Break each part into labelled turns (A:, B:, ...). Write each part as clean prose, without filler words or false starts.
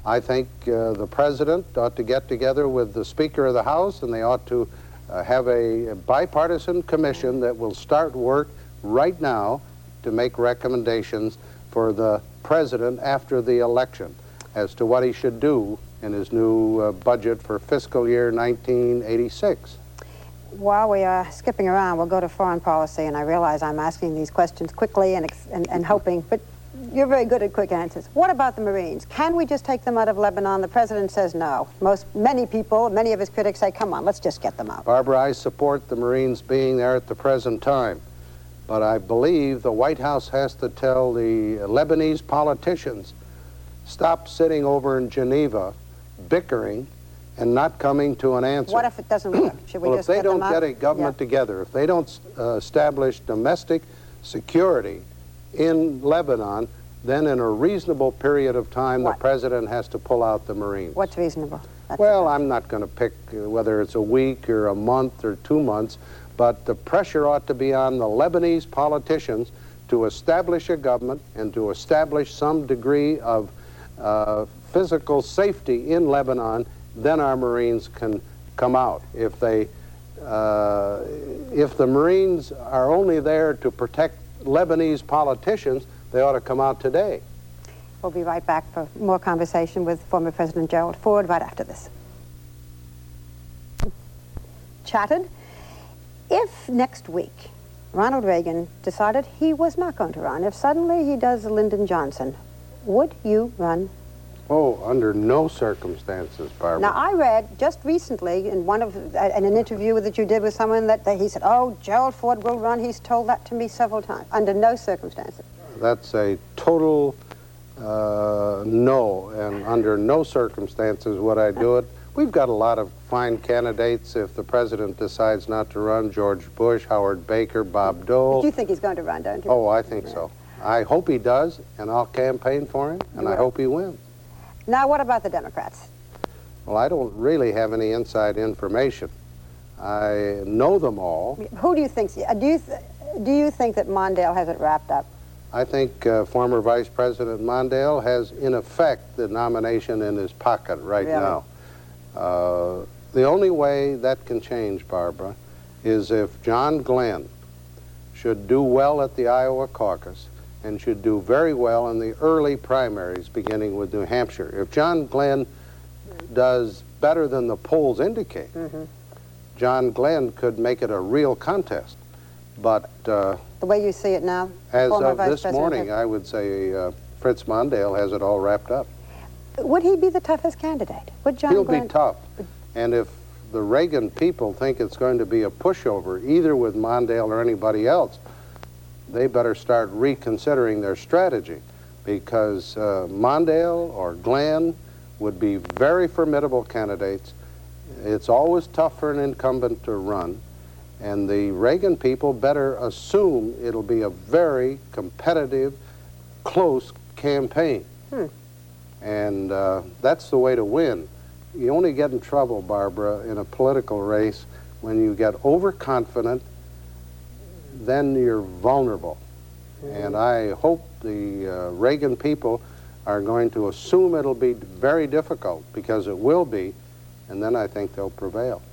A: I think the President ought to get together with the Speaker of the House, and they ought to have a bipartisan commission that will start work right now to make recommendations for the President after the election as to what he should do in his new budget for fiscal year 1986.
B: While we are skipping around, we'll go to foreign policy, and I realize I'm asking these questions quickly and hoping, but you're very good at quick answers. What about the Marines? Can we just take them out of Lebanon? The President says no. Many people, many of his critics say, come on, let's just get them out.
A: Barbara, I support the Marines being there at the present time, but I believe the White House has to tell the Lebanese politicians, stop sitting over in Geneva, bickering, and not coming to an answer.
B: What if it doesn't work? Should we just get them out?
A: Well, if they don't get a government together, if they don't establish domestic security in Lebanon, then in a reasonable period of time, the President has to pull out the Marines.
B: What's reasonable?
A: Well, I'm not going to pick whether it's a week or a month or 2 months, but the pressure ought to be on the Lebanese politicians to establish a government and to establish some degree of physical safety in Lebanon. Then our Marines can come out. If the Marines are only there to protect Lebanese politicians, they ought to come out today.
B: We'll be right back for more conversation with former President Gerald Ford right after this. Chatted. If next week Ronald Reagan decided he was not going to run, if suddenly he does Lyndon Johnson, would you run?
A: Oh, under no circumstances, Barbara.
B: Now, I read just recently in in an interview that you did with someone that he said, oh, Gerald Ford will run. He's told that to me several times. Under no circumstances.
A: That's a total no, and under no circumstances would I do it. We've got a lot of fine candidates if the President decides not to run. George Bush, Howard Baker, Bob Dole.
B: But you think he's going to run, don't you?
A: Oh, I think so. I hope he does, and I'll campaign for him, and I hope he wins.
B: Now, what about the Democrats?
A: Well, I don't really have any inside information. I know them all.
B: Who do you think? Do you think that Mondale has it wrapped up?
A: I think former Vice President Mondale has, in effect, the nomination in his pocket right now. The only way that can change, Barbara, is if John Glenn should do well at the Iowa caucus and should do very well in the early primaries beginning with New Hampshire. If John Glenn does better than the polls indicate, John Glenn could make it a real contest. But
B: the way you see it now,
A: as of this morning, I would say Fritz Mondale has it all wrapped up.
B: Would he be the toughest candidate? Would John
A: He'll
B: Glenn...
A: be tough. And if the Reagan people think it's going to be a pushover, either with Mondale or anybody else, they better start reconsidering their strategy, because Mondale or Glenn would be very formidable candidates. It's always tough for an incumbent to run, and the Reagan people better assume it'll be a very competitive, close campaign. And that's the way to win. You only get in trouble, Barbara, in a political race when you get overconfident. Then you're vulnerable. And I hope the Reagan people are going to assume it'll be very difficult, because it will be, and then I think they'll prevail.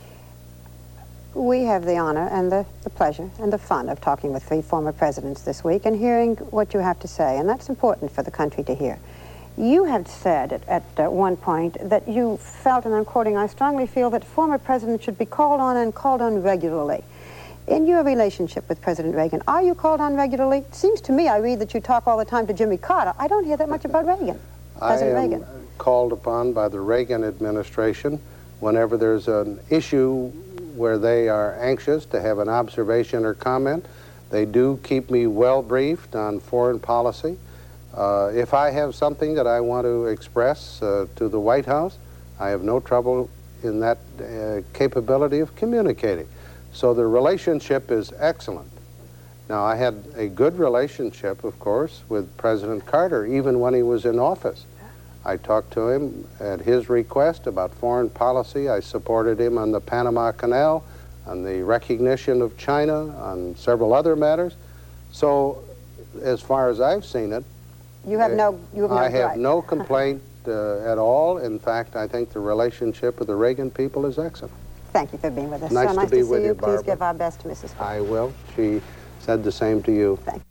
B: We have the honor and the pleasure and the fun of talking with 3 former presidents this week and hearing what you have to say, and that's important for the country to hear. You had said at one point that you felt, and I'm quoting, I strongly feel that former presidents should be called on and called on regularly. In your relationship with President Reagan, are you called on regularly? It seems to me, I read that you talk all the time to Jimmy Carter. I don't hear that much about Reagan. President Reagan.
A: I am called upon by the Reagan administration whenever there's an issue where they are anxious to have an observation or comment. They do keep me well briefed on foreign policy. If I have something that I want to express to the White House, I have no trouble in that capability of communicating. So the relationship is excellent. Now, I had a good relationship, of course, with President Carter, even when he was in office. I talked to him at his request about foreign policy. I supported him on the Panama Canal, on the recognition of China, on several other matters. So, as far as I've seen it,
B: I have no
A: complaint at all. In fact, I think the relationship with the Reagan people is excellent.
B: Thank you for being with us.
A: Nice
B: So
A: to
B: nice
A: be
B: to
A: with
B: see
A: you,
B: Please
A: Barbara.
B: give our best to Mrs. Ford.
A: I will. She said the same to you.
B: Thank you.